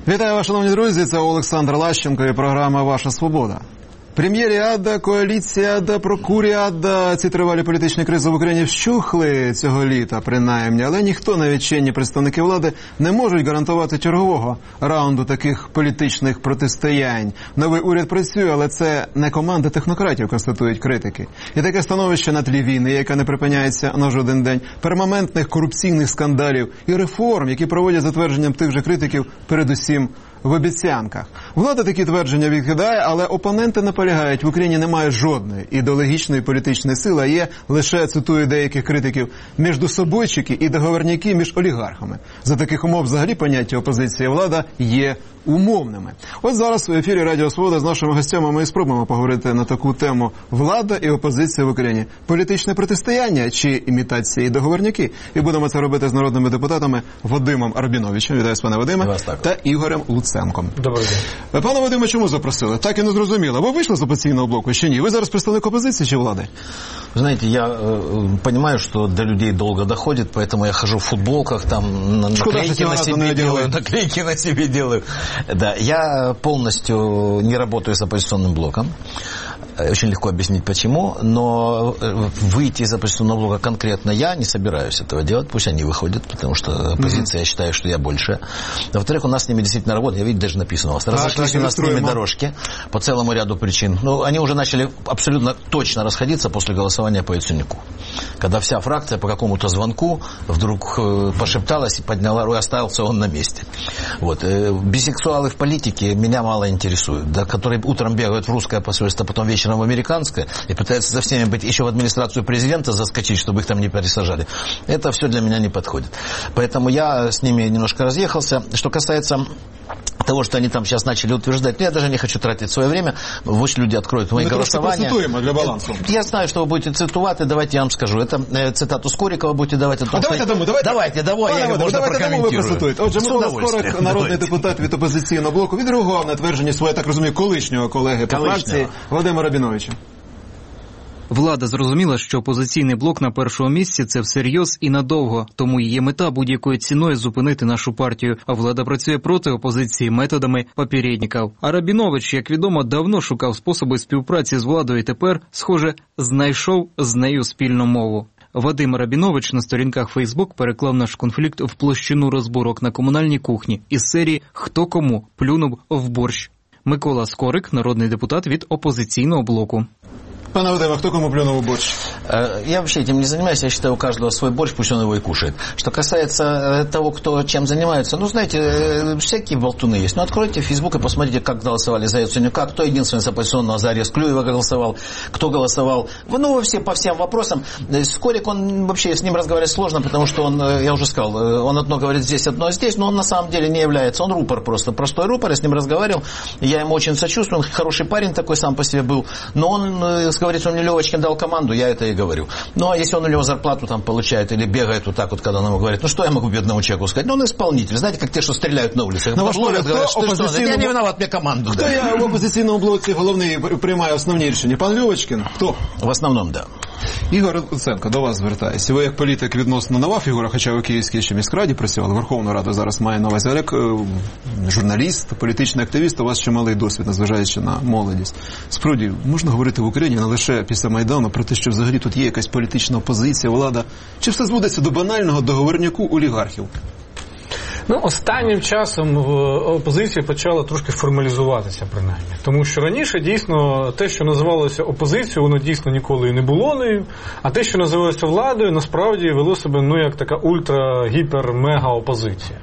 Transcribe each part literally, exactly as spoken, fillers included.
Вітаю вас, шановні друзі, це Олександр Лащенко і програма «Ваша свобода». Прем'єріада, коаліціада, прокуріада, ці тривалі політичні кризи в Україні вщухли цього літа, принаймні, але ніхто, навіть чинні представники влади, не можуть гарантувати чергового раунду таких політичних протистоянь. Новий уряд працює, але це не команда технократів, констатують критики. І таке становище на тлі війни, яка не припиняється на жоден день, перманентних корупційних скандалів і реформ, які проводять затвердженням тих же критиків, передусім в обіцянках. Влада такі твердження відкидає, але опоненти наполягають, в Україні немає жодної ідеологічної політичної сили, а є лише, цитую деяких критиків, міждособойчики і договорняки між олігархами. За таких умов взагалі поняття опозиція і влада є умовними. От зараз у ефірі Радіо Свобода з нашими гостями ми і спробуємо поговорити на таку тему «Влада і опозиція в Україні. Політичне протистояння чи імітація і договорняки?» І будемо це робити з народними депутатами Вадимом Рабіновичем, вітаю з пане Вадиме, та Ігорем Луценком. Добрий день. Пане Вадиме, чому запросили? Так і не зрозуміло. Ви вийшли з опозиційного блоку чи ні? Ви зараз представник опозиції чи влади? Знаете, я э, понимаю, что до людей долго доходит, поэтому я хожу в футболках, там на, наклейки на себе делаю, наклейки на себе делаю. Да, я полностью не работаю с оппозиционным блоком. Очень легко объяснить почему, но выйти из оппозиционного блока конкретно я не собираюсь этого делать, пусть они выходят, потому что оппозиция, я считаю, что я больше. Во-вторых, у нас с ними действительно работа, я видите, даже написано у вас, разошлись у нас с ними дорожки по целому ряду причин. Ну, они уже начали абсолютно точно расходиться после голосования по Яценюку. Когда вся фракция по какому-то звонку вдруг пошепталась и подняла руку, остался он на месте. Вот. Бисексуалы в политике меня мало интересуют, да, которые утром бегают в русское посольство, потом вечером в американское, и пытаются за всеми быть, еще в администрацию президента заскочить, чтобы их там не пересажали. Это все для меня не подходит. Поэтому я с ними немножко разъехался. Что касается того, что они там сейчас начали утверждать, я даже не хочу тратить свое время, пусть люди откроют мои голосования. Для балансу. Я знаю, что вы будете цитувати, давайте я вам скажу. Это э, цитату Скорикова будете давать. А давайте дамо, давайте. Давайте, давай, я його можна прокоментую. Отже, Микола Скорик, народний депутат від опозиційного блоку, відреагував на твердження своє, так розумію, колишнього колеги по фракції Вадима Рабіновича. Влада зрозуміла, що опозиційний блок на першому місці – це всерйоз і надовго, тому її мета будь-якою ціною зупинити нашу партію, а влада працює проти опозиції методами попередників. А Рабінович, як відомо, давно шукав способи співпраці з владою і тепер, схоже, знайшов з нею спільну мову. Вадим Рабінович на сторінках Фейсбук переклав наш конфлікт в площину розборок на комунальній кухні із серії «Хто кому плюнув в борщ». Микола Скорик, народний депутат від опозиційного блоку. Пане Вадиме, кто кому плюнул в борщ? Я вообще этим не занимаюсь, я считаю, у каждого свой борщ, пусть он его и кушает. Что касается того, кто чем занимается, ну, знаете, всякие болтуны есть. Ну, откройте Facebook и посмотрите, как голосовали за Яценюка, кто единственный с оппозиционного за арест Клюева голосовал, кто голосовал. Ну, вы все по всем вопросам. Скорик, он вообще, с ним разговаривать сложно, потому что он, я уже сказал, он одно говорит здесь, одно здесь, но он на самом деле не является, он рупор просто, простой рупор, я с ним разговаривал, я ему очень сочувствую, он хороший парень такой сам по себе был, но он говорит, что мне Левочкин дал команду, я это и говорю. Ну, а если он у него зарплату там получает или бегает вот так вот, когда он ему говорит, ну, что я могу бедному человеку сказать? Ну, он исполнитель. Знаете, как те, что стреляют на улицах. На ваш погляд, хто опозиційному... Я не виноват, мне команду. Хто я в опозиційному блоці головний приймає основні рішення? Пан Льовочкин? Хто? В основному, да. Ігор Луценко, до вас звертаюся. Ви як політик відносно нова фігура, хоча ви в Київській ще міськраді працювали, Верховну Раду зараз має на увазі, як журналіст, політичний активіст, у вас ще малий досвід, незважаючи на молодість. Справді, можна говорити в Україні не лише після Майдану про те, що взагалі тут є якась політична опозиція, влада, чи все зводиться до банального договорняку олігархів? Ну, останнім часом опозиція почала трошки формалізуватися, принаймні. Тому що раніше, дійсно, те, що називалося опозицією, воно дійсно ніколи і не було нею, а те, що називалося владою, насправді вело себе, ну, як така ультра-гіпер-мега-опозиція.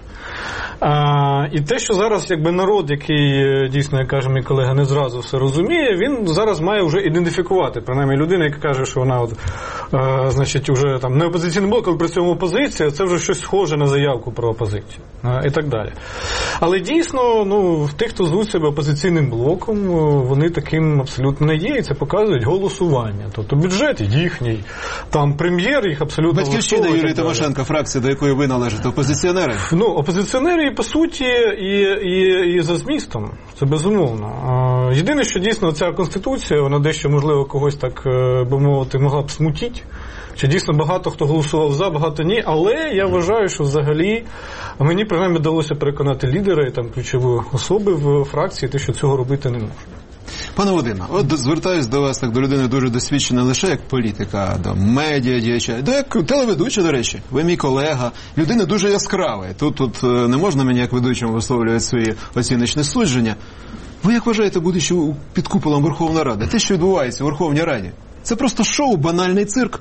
А, і те, що зараз якби народ, який, дійсно, як каже мій колега, не зразу все розуміє, він зараз має вже ідентифікувати. Принаймні, людина, яка каже, що вона от, а, значить, вже там не опозиційний блок, але при цьому опозиція, це вже щось схоже на заявку про опозицію. А, і так далі. Але дійсно, ну, в тих, хто звуть себе опозиційним блоком, вони таким абсолютно не є, і це показують голосування. Тобто бюджет їхній, там прем'єр їх абсолютно... Батьківщина Юрія Тимошенко, фракція, до якої ви належите, опозиціонери? Ну, опозиціонери і по суті, і, і, і за змістом. Це безумовно. Єдине, що дійсно ця Конституція, вона дещо, можливо, когось так, би мовити, могла б смутити. Що дійсно багато хто голосував за, багато ні. Але я вважаю, що взагалі мені, принаймні, вдалося переконати лідера і там ключові особи в фракції, те, що цього робити не можна. Пане Вадиме, от звертаюсь до вас, так, до людини дуже досвідчена не лише як політика, а до медіа діяча, до як телеведуча, до речі. Ви мій колега, людина дуже яскрава. Тут, тут не можна мені як ведучому висловлювати свої оціночні судження. Ви як вважаєте, будучи під куполом Верховної Ради, те, що відбувається у Верховній Раді, це просто шоу, банальний цирк?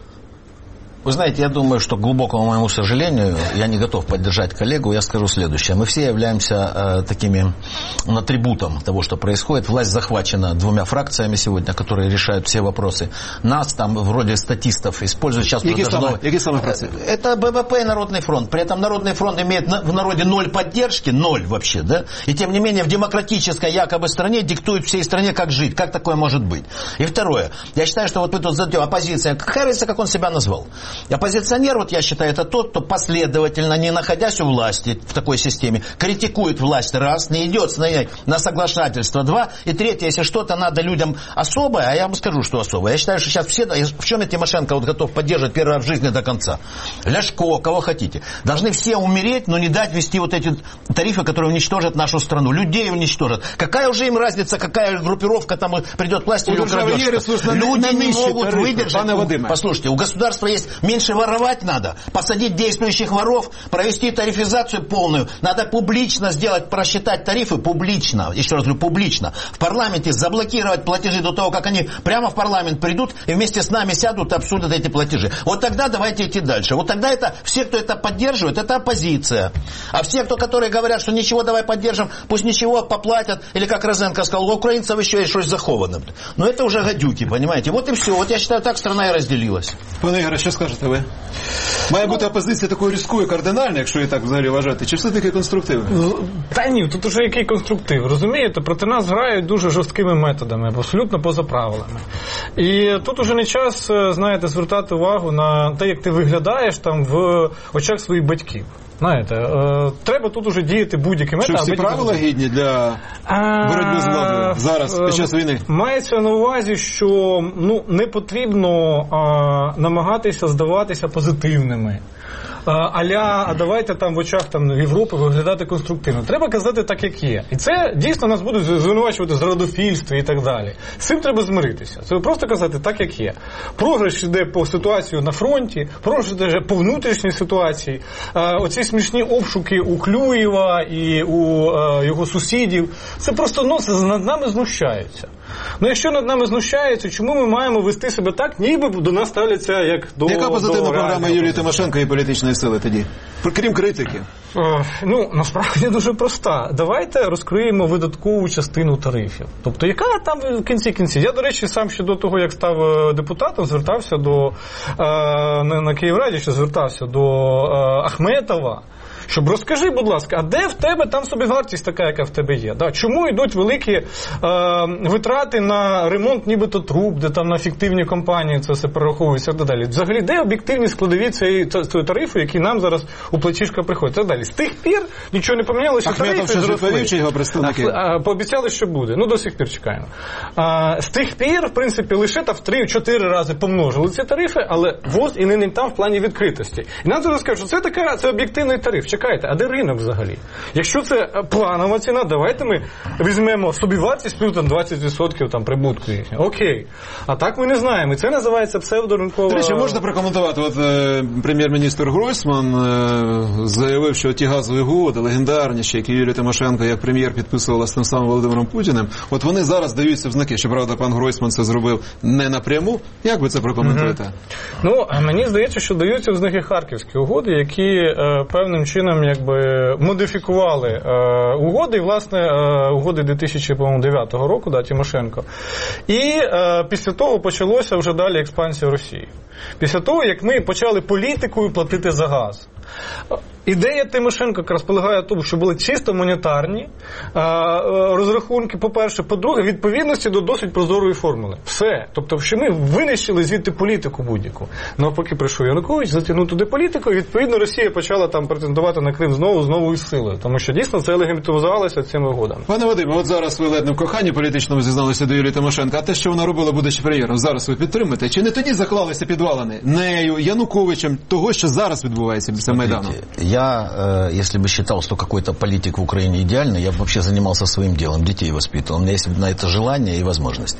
Вы знаете, я думаю, что, к глубокому моему сожалению, я не готов поддержать коллегу, я скажу следующее. Мы все являемся э, такими атрибутом того, что происходит. Власть захвачена двумя фракциями сегодня, которые решают все вопросы. Нас там вроде статистов используют сейчас. Какие самые, какие самые фракции? Это БВП и Народный фронт. При этом Народный фронт имеет в народе ноль поддержки, ноль вообще, да? И тем не менее в демократической якобы стране диктуют всей стране, как жить. Как такое может быть? И второе. Я считаю, что вот вы тут задаете оппозиция. Какая разница, как он себя назвал? Оппозиционер, вот я считаю, это тот, кто последовательно, не находясь у власти в такой системе, критикует власть, раз, не идет на, на соглашательство, два, и третье, если что-то надо людям особое, а я вам скажу, что особое, я считаю, что сейчас все, в чем я Тимошенко вот готов поддерживать первый раз в жизни до конца, Ляшко, кого хотите, должны все умереть, но не дать вести вот эти тарифы, которые уничтожат нашу страну, людей уничтожат. Какая уже им разница, какая группировка там придет к власти или украдет? Люди не могут выдержать. Послушайте, у государства есть меньше воровать надо, посадить действующих воров, провести тарифизацию полную. Надо публично сделать, просчитать тарифы публично. Еще раз говорю, публично. В парламенте заблокировать платежи до того, как они прямо в парламент придут и вместе с нами сядут и обсудят эти платежи. Вот тогда давайте идти дальше. Вот тогда это все, кто это поддерживает, это оппозиция. А все, кто, которые говорят, что ничего, давай поддержим, пусть ничего поплатят, или как Розенко сказал, у украинцев еще есть что-то заховано. Но это уже гадюки, понимаете. Вот и все. Вот я считаю, так страна и разделилась. Пане Ігоре, що скажете ви? Має бути опозиція такою різкою, кардинальною, якщо її так взагалі вважати, чи все-таки конструктивною? Та ні, тут уже який конструктив, розумієте? Проти нас грають дуже жорсткими методами, абсолютно поза правилами. І тут уже не час, знаєте, звертати увагу на те, як ти виглядаєш там в очах своїх батьків. Знаєте, е, треба тут уже діяти будь-які методи. Що всі правила гідні для боротьби з владою зараз, під час війни? Мається на увазі, що ну, не потрібно а, намагатися здаватися позитивними. А-ля, а давайте там в очах там, Європи виглядати конструктивно. Треба казати так, як є. І це дійсно нас будуть звинувачувати з родофільства і так далі. З цим треба змиритися. Це просто казати так, як є. Програш йде по ситуацію на фронті, програш йде по внутрішній ситуації. Оці смішні обшуки у Клюєва і у його сусідів. Це просто нонсенс, над нами знущаються. Ну, якщо над нами знущаються, чому ми маємо вести себе так, ніби до нас ставляться як до... Яка позитивна програма Юлії Тимошенко і політичної сили тоді? Крім критики. Е, ну, насправді дуже проста. Давайте розкриємо видаткову частину тарифів. Тобто, яка там в кінці кінці? Я, до речі, сам ще до того, як став депутатом, звертався до... Е, на, на Київраді ще звертався до е, Ахметова, щоб розкажи, будь ласка, а де в тебе там собівартість така, яка в тебе є? Да? Чому йдуть великі е, витрати на ремонт нібито труб, де там на фіктивні компанії це все перераховується і так далі? Взагалі, де об'єктивні складові цієї тарифу, які нам зараз у платіжка приходять? Так далі. З тих пір нічого не помінялося, тарифи зросли. Чи його представники? А, пообіцяли, що буде. Ну, до сих пір чекаємо. А, з тих пір, в принципі, лише там в три-чотири рази помножили ці тарифи, але ВОЗ і не там в плані відкритості. І нам зараз кажуть, що це така, це об'єктивний тариф. Чекайте, а де ринок взагалі? Якщо це планова ціна, давайте ми візьмемо собівартість плюс там двадцять відсотків там прибутку їхнього. Окей. А так ми не знаємо. І це називається псевдоринкова... До речі, можна прокоментувати? От е, прем'єр-міністр Гройсман е, заявив, що ті газові угоди, легендарніші, які Юлія Тимошенко як прем'єр підписувала з тим самим Володимиром Путіним, от вони зараз даються в знаки. Щоправда, пан Гройсман це зробив не напряму. Як ви це прокоментуєте? Mm-hmm. Ну, мені здається, що даються в знаки харківські угоди, які е, певним чином якби модифікували е, угоди, і, власне, е, угоди дві тисячі дев'ятого року, да, Тимошенко. І е, після того почалося вже далі експансія Росії. Після того, як ми почали політикою платити за газ. Ідея Тимошенко якраз полягає в тому, що були чисто монетарні а, розрахунки, по-перше. По-друге, відповідності до досить прозорої формули. Все. Тобто, що ми винищили звідти політику будь-яку. Навпаки, прийшов Янукович, затягнув туди політику, і відповідно Росія почала там претендувати на Крим знову, з новою силою. Тому що дійсно це легітимізувалося цими угодами. Пане Вадиме, от зараз ви ледь не в коханні політичному зізналися до Юлії Тимошенко, а те, що вона робила, будучи прем'єром, зараз ви підтримуєте? Чи не тоді заклалися підвалини нею, Януковичем, того, що зараз відбувається після Майдану? Я, э, если бы считал, что какой-то политик в Украине идеальный, я бы вообще занимался своим делом, детей воспитывал. У меня есть на это желание и возможность.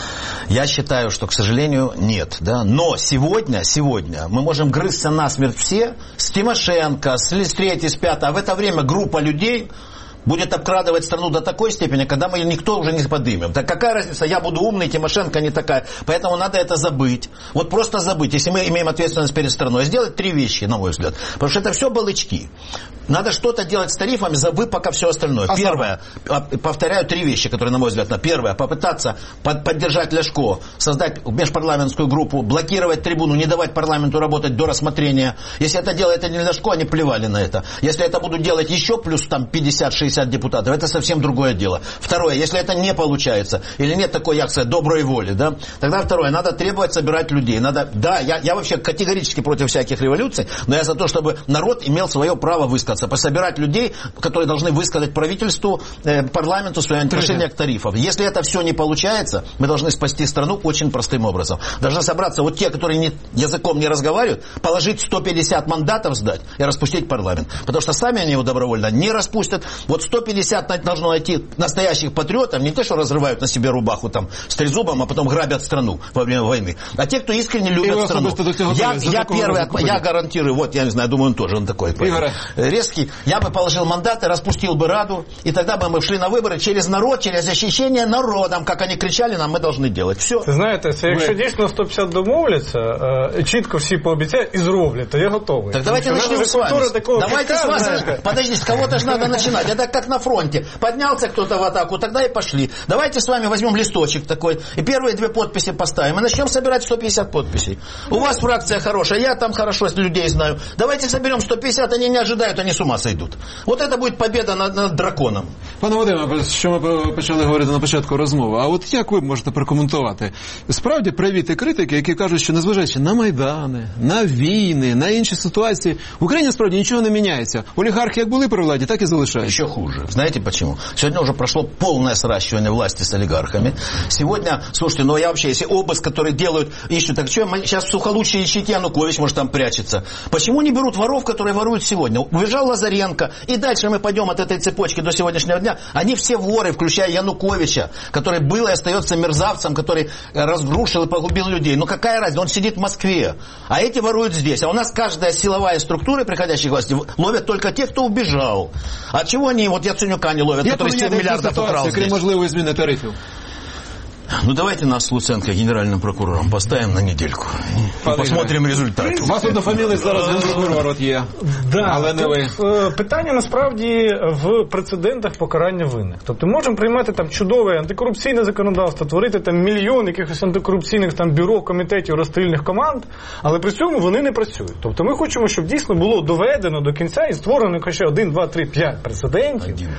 Я считаю, что, к сожалению, нет. Да? Но сегодня, сегодня мы можем грызться насмерть все с Тимошенко, с, с третьей, с пятой, а в это время группа людей будет обкрадывать страну до такой степени, когда мы никто уже не подымем. Так какая разница, я буду умный, Тимошенко не такая. Поэтому надо это забыть. Вот просто забыть, если мы имеем ответственность перед страной. Сделать три вещи, на мой взгляд. Потому что это все балычки. Надо что-то делать с тарифами, забыв пока все остальное. А Первое, сам? повторяю три вещи, которые, на мой взгляд, первое, попытаться под, поддержать Ляшко, создать межпарламентскую группу, блокировать трибуну, не давать парламенту работать до рассмотрения. Если это делает не Ляшко, они плевали на это. Если это будут делать еще плюс там пятьдесят-шестьдесят депутатов, это совсем другое дело. Второе, если это не получается, или нет такой, як сказать, доброй воли, да, тогда второе, надо требовать собирать людей. Надо, да, я, я вообще категорически против всяких революций, но я за то, чтобы народ имел свое право высказаться, пособирать людей, которые должны высказать правительству, э, парламенту свое отношение к тарифам. Если это все не получается, мы должны спасти страну очень простым образом. Должны собраться вот те, которые не, языком не разговаривают, положить сто пятьдесят мандатов сдать и распустить парламент. Потому что сами они его добровольно не распустят. Вот сто пятьдесят должно найти настоящих патриотов, не те, что разрывают на себе рубаху там с трезубом, а потом грабят страну во время войны, а те, кто искренне любят страну. Я, я первый, я гарантирую, вот я не знаю, думаю, он тоже он такой резкий, я бы положил мандаты, распустил бы Раду, и тогда бы мы шли на выборы через народ, через защищение народом, как они кричали нам, мы должны делать. Все. Знаєте, це якщо дійсно сто п'ятдесят домовляться, чітко всі пообіцяють і зроблять, то я готовий. Так давайте начнем с вами. Давайте с вас. Подождите, с кого-то же надо начинать. Это как на фронте. Поднялся кто-то в атаку, тогда и пошли. Давайте с вами возьмем листочек такой, и первые две подписи поставим, и начнем собирать сто пятьдесят подписей. У вас фракция хорошая, я там хорошо людей знаю. Давайте соберем сто пятьдесят, они не ожидают, они с ума сойдут. Вот это будет победа над, над драконом. Пане Вадиме, що ми почали говорити на початку розмови, а от як ви можете прокоментувати? Справді привіти критики, які кажуть, що незважаючи на Майдани, на війни, на інші ситуації, в Україні справді нічого не міняється. Олігархи як були при владі, так і залишаються. Еще хуже. Знаете почему? Сегодня уже прошло полное сращивание власти с олигархами. Сегодня, слушайте, ну я вообще, если обыск, который делают, ищут, так что сейчас в Сухолучье ищите Янукович, может там прячется. Почему не берут воров, которые воруют сегодня? Убежал Лазаренко, и дальше мы пойдем от этой цепочки до сегодняшнего дня. Они все воры, включая Януковича, который был и остается мерзавцем, который разрушил и погубил людей. Ну какая разница? Он сидит в Москве, а эти воруют здесь. А у нас каждая силовая структура приходящей власти ловят только тех, кто убежал. А чего они, вот Яценюка не ловят, я который семь миллиардов украл здесь? Крім можливої зміни тарифів. Ну давайте нас с Луценко генеральным прокурором поставим на недельку. И посмотрим результат. У вас однофамілець зараз генпрокурор от є. Да, але не ви. Питання насправді в прецедентах покарання винних. Тобто можемо приймати там чудове антикорупційне законодавство, творити там мільйон якихось антикорупційних там бюро, комітетів, розстрільних команд, але при цьому вони не працюють. Тобто ми хочемо, щоб дійсно було доведено до кінця і створено хоча один, два, три, п'ять прецедентів. Один.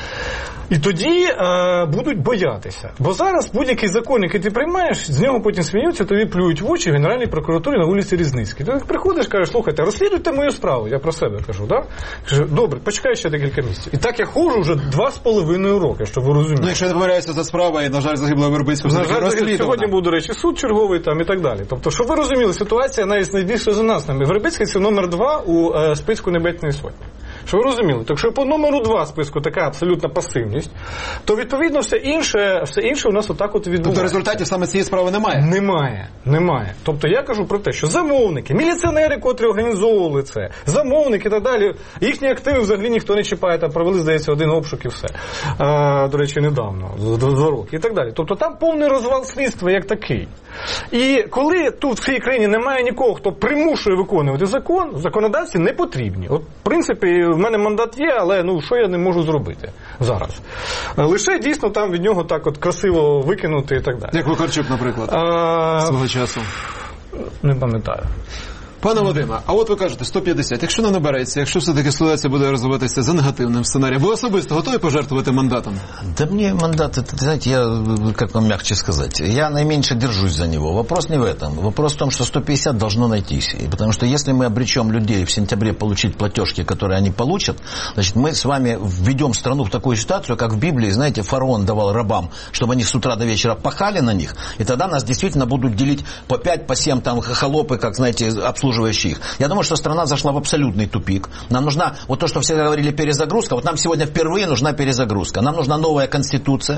І тоді е, будуть боятися. Бо зараз будь-який закон, який ти приймаєш, з нього потім сміються, тобі плюють в очі в Генеральній прокуратурі на вулиці Різницькій. Ти приходиш, кажеш, слухайте, розслідуйте мою справу. Я про себе кажу, так? Кажу, добре, почекай ще декілька місяців. І так я ходжу вже два з половиною роки, щоб ви розуміли. Ну, якщо не помиляюся за справа, і, на жаль, загибла Вербицького, на жаль, сьогодні був, до речі, суд черговий там і так далі. Тобто, щоб ви розуміли, ситуація навіть найбільш резонансна. Вербицький – це номер два у е, списку Небесної Сотні. Що ви розуміли? Так що по номеру два списку така абсолютна пасивність, то відповідно все інше, все інше у нас отак от відбувається. Тобто результатів саме цієї справи немає? Немає. Немає. Тобто я кажу про те, що замовники, міліціонери, котрі організовували це, замовники і так далі, їхні активи взагалі ніхто не чіпає, там провели, здається, один обшук і все. А, до речі, недавно, два роки і так далі. Тобто там повний розвал слідства як такий. І коли тут в цій країні немає нікого, хто примушує виконувати закон, законодавці не потрібні. От, в принципі, в мене мандат є, але ну що я не можу зробити зараз? Лише дійсно там від нього так от красиво викинути і так далі. Як Вакарчук, наприклад, а... свого часу. Не пам'ятаю. Пане Вадиме, а от ви кажете сто п'ятдесят. Якщо не набереться, якщо все-таки ситуація буде розвиватися за негативним сценарієм, ви особисто готові пожертвувати мандатом? Да мне мандат, это, знаете, я, как вам мягче сказать, я наименьше держусь за него. Вопрос не в этом. Вопрос в том, что сто пятьдесят должно найтись. И потому что если мы обречем людей в сентябре получить платежки, которые они получат, значит, мы с вами введем страну в такую ситуацию, как в Библии, знаете, фараон давал рабам, чтобы они с утра до вечера пахали на них, и тогда нас действительно будут делить по пять, по семь там холопы, как, знаете, обслуживающие их. Я думаю, что страна зашла в абсолютный тупик. Нам нужна, вот то, что все говорили, перезагрузка, вот нам сегодня впервые нужна перезагрузка. Нам нужна новая конституция.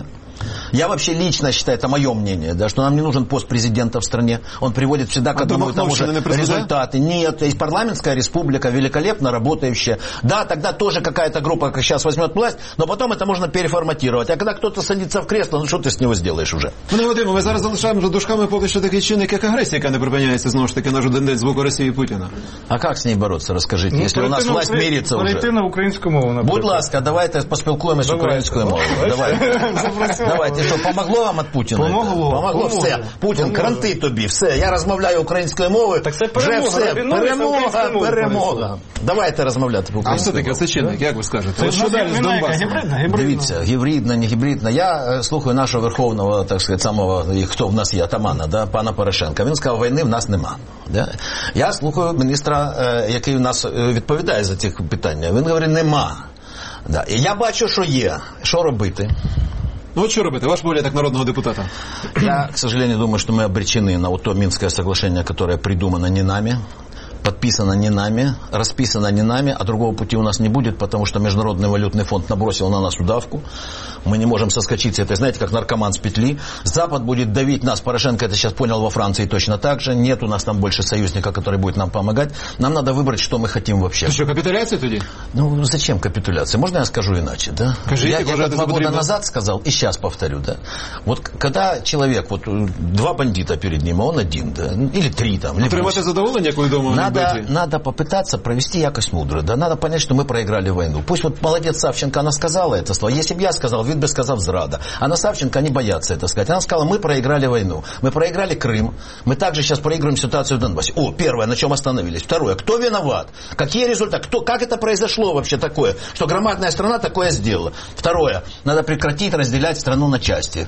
Я вообще лично считаю, это мое мнение, да, что нам не нужен пост президента в стране. Он приводит всегда к одному и тому же результаты. Нет, есть парламентская республика, великолепно работающая. Да, тогда тоже какая-то группа как сейчас возьмет власть, но потом это можно переформатировать. А когда кто-то садится в кресло, ну что ты с него сделаешь уже? Пане Вадиме, ми зараз залишаємо за дужками поки що такий чинник, як агресія, яка не припиняється знову ж таки на жоден день з боку Росії і Путіна. А как с ней бороться, расскажите, ну, если у нас власть мирится уже? Перейти на українську мову, наприклад. Будь ласка, давайте поспілкуємось українською мовою. Давайте. Давайте, що, помогло вам від Путіна? Помогло. Помогло, все. Путін, кранти тобі, все. Я розмовляю українською мовою. Так це перемога. Вже все. Перемога, перемога. Давайте розмовляти по А все-таки це чинник, як ви скажете? От що далі з Донбасом? Дивіться, гібридна, не гібридна. Я слухаю нашого верховного, так сказати, самого, хто в нас є, атамана, да, пана Порошенка. Він сказав, війни в нас нема. Да? Я слухаю міністра, який у нас відповідає за ці питання. Він говорить, нема. Да. І я бачу, що є. Що робити? Ну вот что робити? Ваш воля как народного депутата. Я, к сожалению, думаю, что мы обречены на вот то Минское соглашение, которое придумано не нами, подписано не нами, расписано не нами, а другого пути у нас не будет, потому что Международный валютный фонд набросил на нас удавку. Мы не можем соскочить с этой, знаете, как наркоман с петли. Запад будет давить нас. Порошенко это сейчас понял во Франции точно так же. Нет у нас там больше союзника, который будет нам помогать. Нам надо выбрать, что мы хотим вообще. Ты что, капитуляция тоді? Ну, зачем капитуляция? Можно я скажу иначе, да? Скажите, я я два года потребно. назад сказал, и сейчас повторю, да? Вот когда человек, вот два бандита перед ним, а он один, да? Или три там. Отримати задоволення, коли дома надо, не надо попытаться провести якость мудро, да? Надо понять, что мы проиграли войну. Пусть вот молодец Савченко, она сказала это слово. Если бы я сказал, вид бы сказал зрада. А на Савченко они боятся это сказать. Она сказала, мы проиграли войну. Мы проиграли Крым. Мы также сейчас проигрываем ситуацию в Донбассе. О, первое, на чем остановились. Второе, кто виноват? Какие результаты? Кто, как это произошло вообще такое? Что громадная страна такое сделала? Второе, надо прекратить разделять страну на части.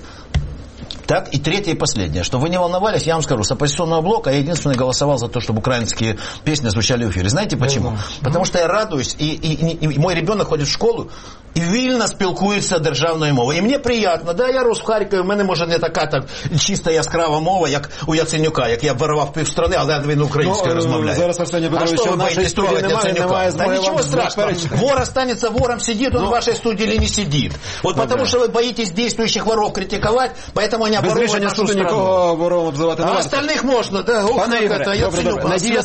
Так, и третье и последнее, что вы не волновались, я вам скажу, с оппозиционного блока я единственный голосовал за то, чтобы украинские песни звучали в эфире. Знаете почему? Mm-hmm. Потому что я радуюсь, и, и, и, и мой ребенок ходит в школу, і вільно спілкується державною мовою. І мені приємно, да, я рос в Харкові, в мене може не така так чиста яскрава мова, як у Яценюка, як я вирвав півсторони, але він українською ну, розмовляє. Зараз Арсеній Петрович, а що ви боїтесь трогати Яценюка? Да ничего страшного. Вор останется вором, сидит он ну, в вашей студии или не сидит. Вот ну, потому да. что вы боитесь действующих воров критиковать, поэтому они оборуют нашу страну. Вором обзивати не а остальных можно, да. Пане Ігоре, Надія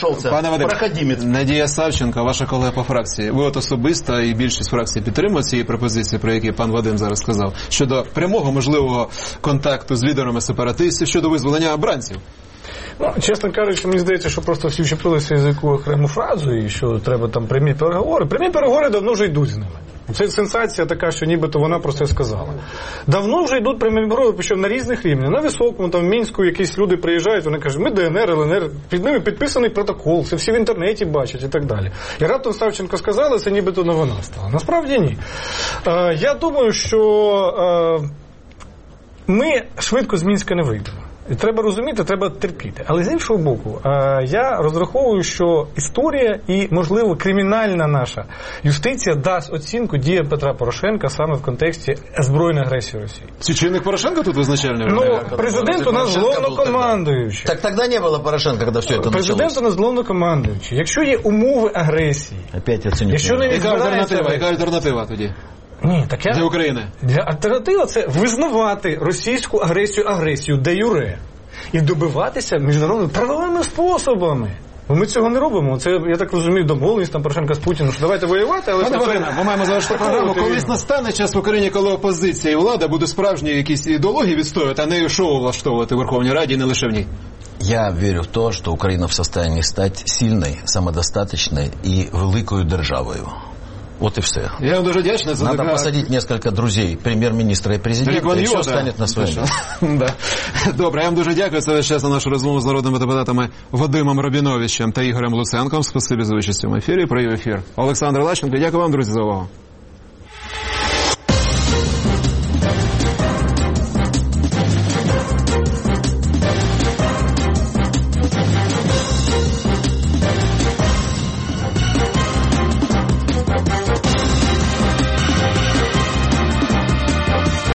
Савченко, Надія Савченко, ваша колега по фракції. Ви от особисто і більшість фракції підтримують цієї пропозиції, про які пан Вадим зараз сказав, щодо прямого можливого контакту з лідерами сепаратистів, щодо визволення обранців. Ну, чесно кажучи, мені здається, що просто всі вчепилися за яку окрему фразу, і що треба там прямі переговори. Прямі переговори давно вже йдуть з ними. Це сенсація така, що нібито вона про це сказала. Давно вже йдуть прямі переговори, причому на різних рівнях. На високому, там в Мінську якісь люди приїжджають, вони кажуть, ми ДНР, ЛНР, під ними підписаний протокол, це всі в інтернеті бачать і так далі. І раптом Савченко сказала, це нібито не вона стала. Насправді ні. Е, я думаю, що е, ми швидко з Мінська не вийдемо. І треба розуміти, треба терпіти. Але з іншого боку, я розраховую, що історія і, можливо, кримінальна наша юстиція дасть оцінку діям Петра Порошенка саме в контексті збройної агресії Росії. Чи чинник Порошенка тут визначальний? Ну, президент у нас головнокомандуючий. Так тоді не було Порошенка, коли все це почалося. Президент у нас головнокомандуючий. Якщо є умови агресії, якщо не відбувається... Яка альтернатива тоді? Ні, так я... Для України. Для альтернатива – це визнавати російську агресію агресію де юре і добиватися міжнародними правовими способами. Бо ми цього не робимо. Це, я так розумію, домовленість там Порошенка з Путіним, що давайте воювати, але... Пане Вадиме, ми маємо завершити програму. Колись настане час в Україні, коли опозиція і влада буде справжні якісь ідеології відстоювати, а не шоу влаштовувати в Верховній Раді і не лише в ній. Я вірю в те, що Україна в стані стати сильною, самодостаточною і великою державою. Вот и все. Я вам дуже вдячний. Надо така... посадить несколько друзей прем'єр-міністра і президента, і все стане на своє місце. Добре, я вам дуже дякую. Це весь час на нашу розмову з народними депутатами Вадимом Рабіновичем та Ігорем Луценком. Спасибі за участь у ефірі. Провів ефір Олександр Лащенко. Дякую вам, друзі, за увагу.